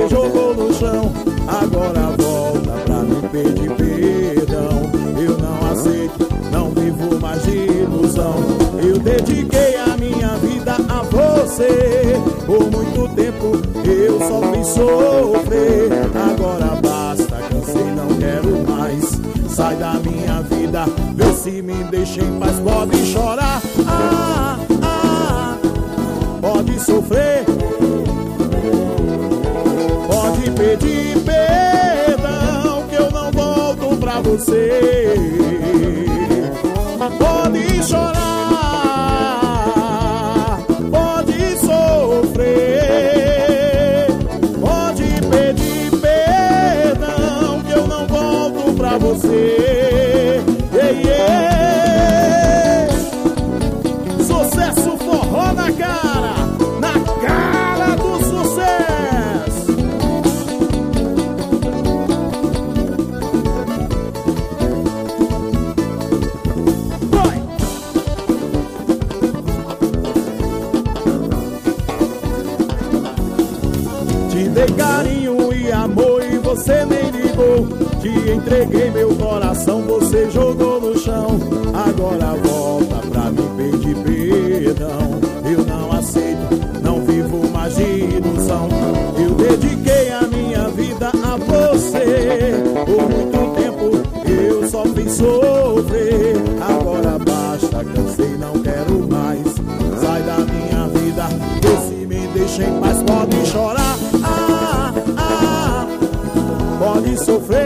você jogou no chão. Agora volta pra me pedir perdão. Eu não aceito, não vivo mais de ilusão. Eu dediquei a minha vida a você. Por muito tempo eu só fiz sofrer. Agora basta, cansei, não quero mais. Sai da minha vida, vê se me deixa em paz. Pode chorar, pode sofrer, pode pedir perdão, que eu não volto pra você. Pode chorar, pode sofrer, pode pedir perdão, que eu não volto pra você. Sucesso forró na cara do sucesso. Vai! Te dei carinho e amor e você nem ligou. Te entreguei meu coração, você jogou no chão. Agora volta pra me pedir perdão. Eu não aceito, não vivo mais de ilusão. Eu dediquei a minha vida a você. Por muito tempo eu só fiz sofrer. Agora basta, cansei, não quero mais. Sai da minha vida, vê se me deixa em paz. Pode chorar, pode sofrer,